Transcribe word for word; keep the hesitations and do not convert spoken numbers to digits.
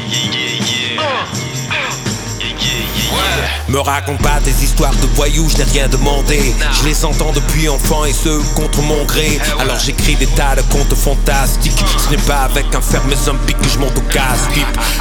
Me raconte pas des histoires de voyous, je n'ai rien demandé. Je les entends depuis enfant et ce contre mon gré. Alors j'écris des tas de contes fantastiques. Ce n'est pas avec un ferme zombie que je monte au casse-pipe.